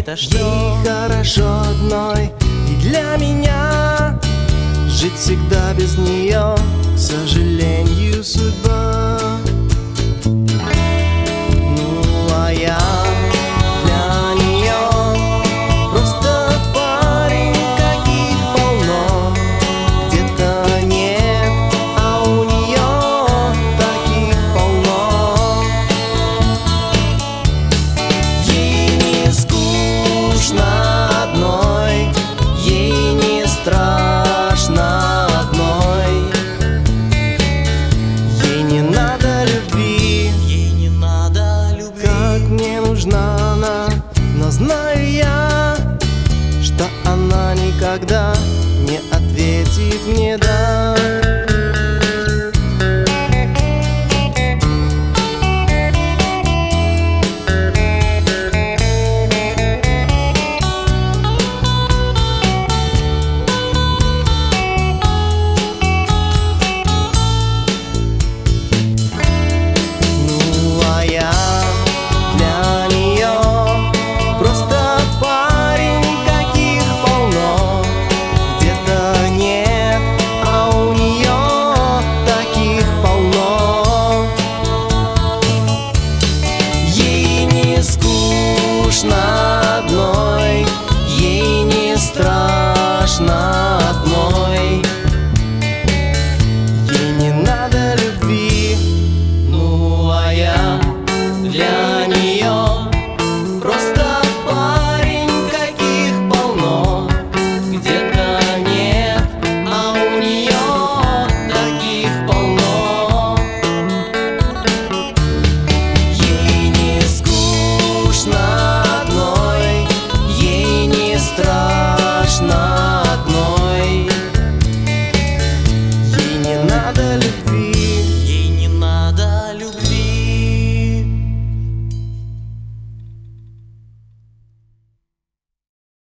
это что? Ей хорошо одной, и для меня жить всегда без нее, к сожалению, судьба. Ну а я для нее просто парень, каких полно. Где-то нет, а у нее таких полно. Ей не скучно одной, ей не страшно одной. Ей не надо любви, Ей не надо любви. как мне нужна она. Но знаю я, что она никогда не ответит мне «да».